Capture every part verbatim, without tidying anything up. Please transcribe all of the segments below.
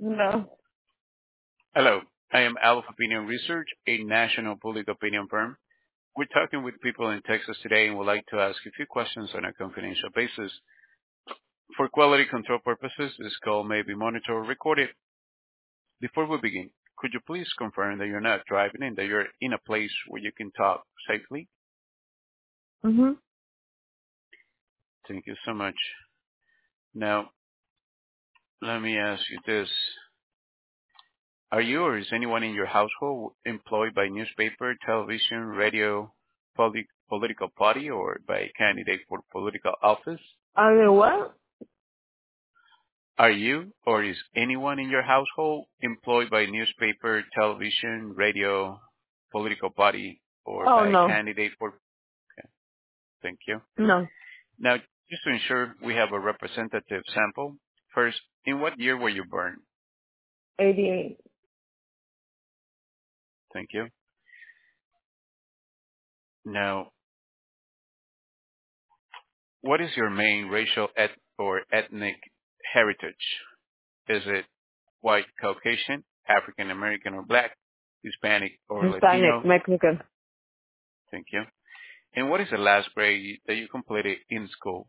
No. Hello, I am Alpha Opinion Research, a national public opinion firm. We're talking with people in Texas today and would like to ask a few questions on a confidential basis. For quality control purposes, this call may be monitored or recorded. Before we begin, could you please confirm that you're not driving and that you're in a place where you can talk safely? Mhm. Thank you so much. Now, let me ask you this. Are you or is anyone in your household employed by newspaper, television, radio, poli- political party, or by a candidate for political office? Are they what? Are you or is anyone in your household employed by newspaper, television, radio, political party, or Oh by a no. candidate for? Okay, thank you. No. Now, just to ensure we have a representative sample, first, in what year were you born? Eighty-eight. Thank you. Now, what is your main racial et- or ethnic heritage? Is it white, Caucasian, African American or black, Hispanic or Hispanic, Latino? Mexican. Thank you. And what is the last grade that you completed in school?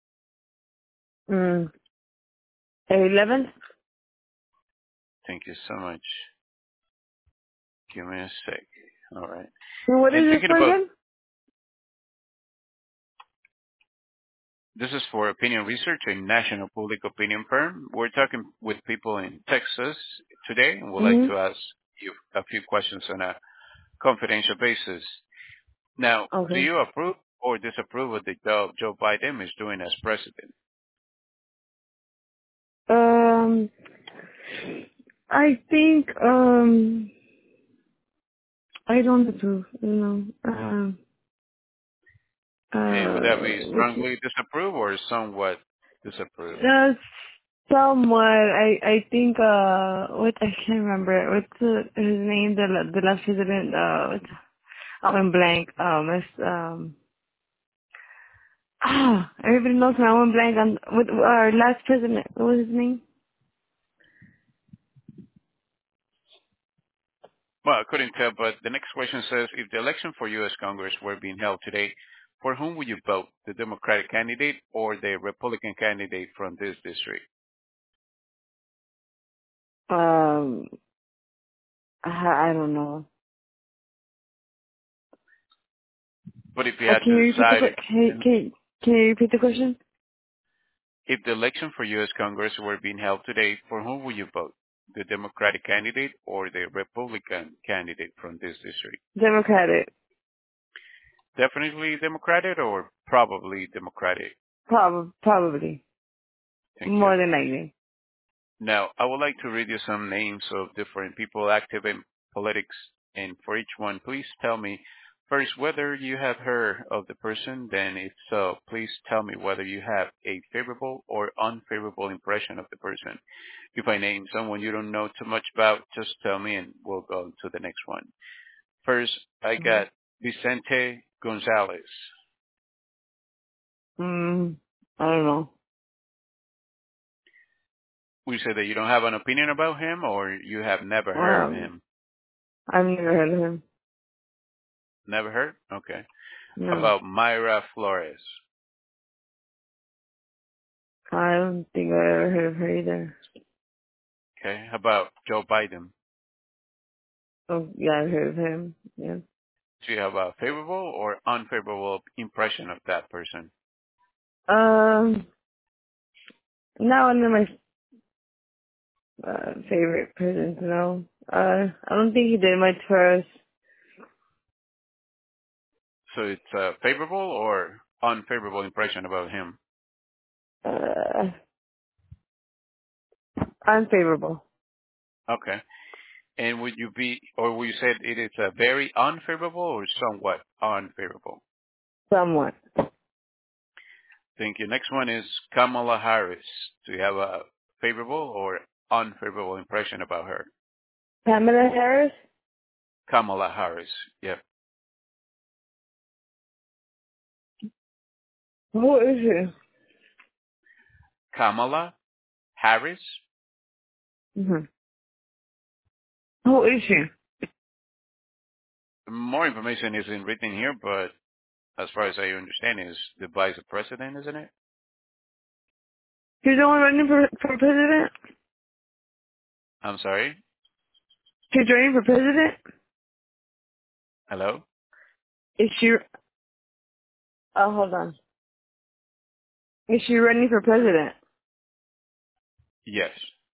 Mm. Eleven. Thank you so much. Give me a sec. All right. And what is And this thinking for about, again? this is for Opinion Research, a national public opinion firm. We're talking with people in Texas today, and we'd like Mhm. to ask you a few questions on a confidential basis. Now, do Okay. you approve or disapprove of the job Joe Biden is doing as president? Um, I think um, I don't approve. You know. Um. And would that Uh. be What's strongly disapprove or somewhat disapprove? uh, somewhat. I I think uh. What I can't remember. What's the, his name? The la- the last president. Uh. What's, I went blank. Um. It's um. Ah, everybody knows my own blank on with our last president. What was his name? Well, I couldn't tell, but the next question says, if the election for U S. Congress were being held today, for whom would you vote, the Democratic candidate or the Republican candidate from this district? Um, I, I don't know. But if you Uh, had can you to repeat the decide, que- can you, can you, can you repeat the question? if the election for U S. Congress were being held today, for whom would you vote, the Democratic candidate or the Republican candidate from this district? Democratic, Definitely Democratic or probably Democratic? Prob- probably Thank you. more than likely. Now, I would like to read you some names of different people active in politics, and for each one, please tell me first whether you have heard of the person, then if so, please tell me whether you have a favorable or unfavorable impression of the person. If I name someone you don't know too much about, just tell me and we'll go to the next one. First, I Mm, got Vicente Gonzalez. mm, I don't know. We say that you don't have an opinion about him or you have never heard of Um, him. I've never heard of him. Never heard? Okay. How No, about Mayra Flores? I don't think I ever heard of her either. Okay. How about Joe Biden? Oh, yeah, I heard of him. Yeah. Do you have a favorable or unfavorable impression of that person? Um, not one of my uh, favorite prisons. No, uh, I don't think he did much for us. So it's a favorable or unfavorable impression about him? Uh, unfavorable. Okay. And would you be, or would you say it is a very unfavorable or somewhat unfavorable? Somewhat. Thank you. Next one is Kamala Harris. Do you have a favorable or unfavorable impression about her? Pamela Harris? Kamala Harris. Yep. Who is she? Kamala Harris. Mm-hmm. Who is she? More information isn't written here, but as far as I understand, is the vice president, isn't it? She's the one running for, for president? I'm sorry. She's running for president? Hello. Is she, oh, hold on. Is she running for president? Yes.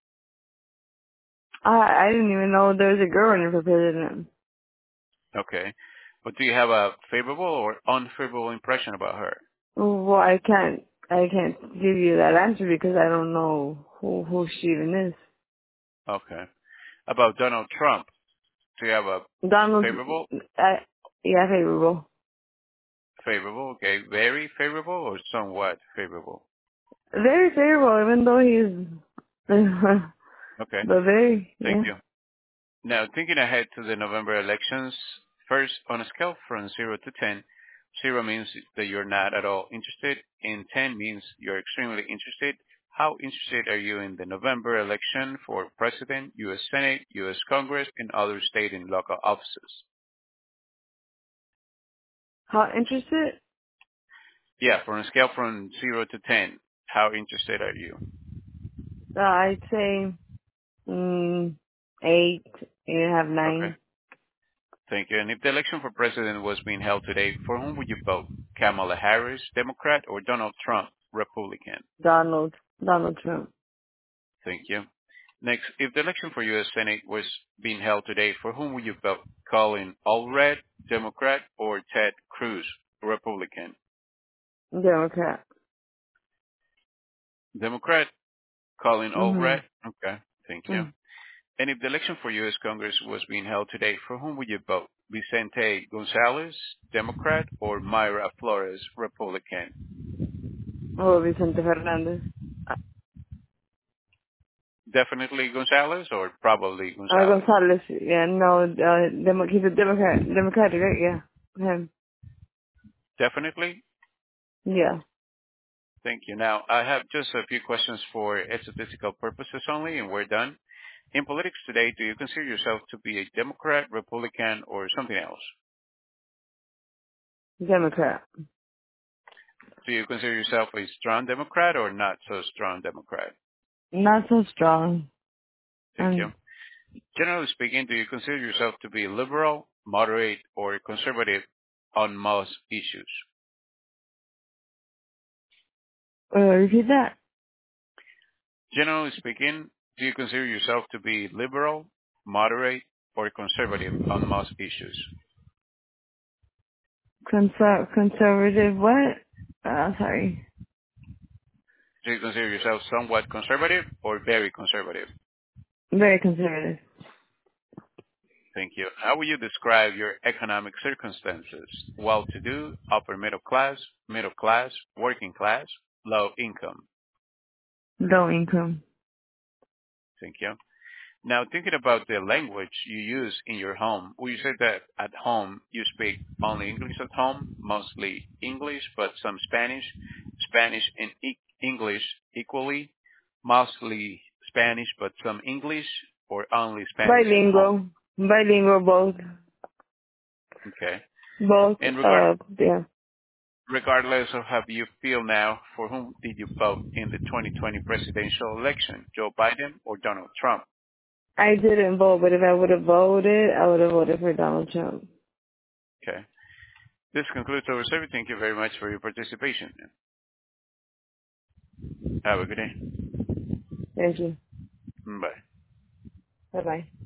I, I didn't even know there was a girl running for president. Okay. But do you have a favorable or unfavorable impression about her? Well, I can't, I can't give you that answer because I don't know who, who she even is. Okay. About Donald Trump, do you have a Donald, favorable? I, yeah, favorable. Favorable, okay. Very favorable or somewhat favorable? Very favorable, even though he's, Okay. but very, Thank yeah. you. Now, thinking ahead to the November elections, first, on a scale from zero to ten, zero means that you're not at all interested, and ten means you're extremely interested. How interested are you in the November election for President, U S. Senate, U S. Congress, and other state and local offices? How interested? Yeah, from a scale from zero to ten, how interested are you? Uh, I'd say, mm, eight, eight and a half, Okay. nine. Thank you. And if the election for president was being held today, for whom would you vote? Kamala Harris, Democrat, or Donald Trump, Republican? Donald, Donald Trump. Thank you. Next, if the election for U S. Senate was being held today, for whom would you vote? Colin Allred, Democrat, or Ted Cruz, Republican? Democrat. Democrat, Colin Allred. Mhm. Okay, thank you. Mm. And if the election for U S. Congress was being held today, for whom would you vote? Vicente Gonzalez, Democrat, or Mayra Flores, Republican? Oh, Vicente Fernandez. Uh, Definitely Gonzalez or probably uh, Gonzalez? Gonzalez. Yeah, no, uh, Demo- he's a Democrat. Democratic, right? Yeah. Him. Definitely? Yeah. Thank you. Now, I have just a few questions for statistical purposes only, and we're done. In politics today, do you consider yourself to be a Democrat, Republican, or something else? Democrat. Do you consider yourself a strong Democrat or not so strong Democrat? Not so strong. Thank you. Um, Generally speaking, do you consider yourself to be liberal, moderate, or conservative on most issues? uh, repeat that. Generally speaking, do you consider yourself to be liberal, moderate, or conservative on most issues? Conser- conservative what? Uh, sorry. Do you consider yourself somewhat conservative or very conservative? Very conservative. Thank you. How would you describe your economic circumstances? Well-to-do, upper middle class, middle class, working class, low income? Low income. Thank you. Now, thinking about the language you use in your home, would you say that at home you speak only English at home, mostly English, but some Spanish, Spanish and e- English equally, mostly Spanish, but some English, or only Spanish at home? Bilingual. Bilingual both. Okay. Both, And regard, uh, yeah. regardless of how you feel now, for whom did you vote in the twenty twenty presidential election? Joe Biden or Donald Trump? I didn't vote, but if I would have voted, I would have voted for Donald Trump. Okay. This concludes our survey. Thank you very much for your participation. Have a good day. Thank you. Bye. Bye bye.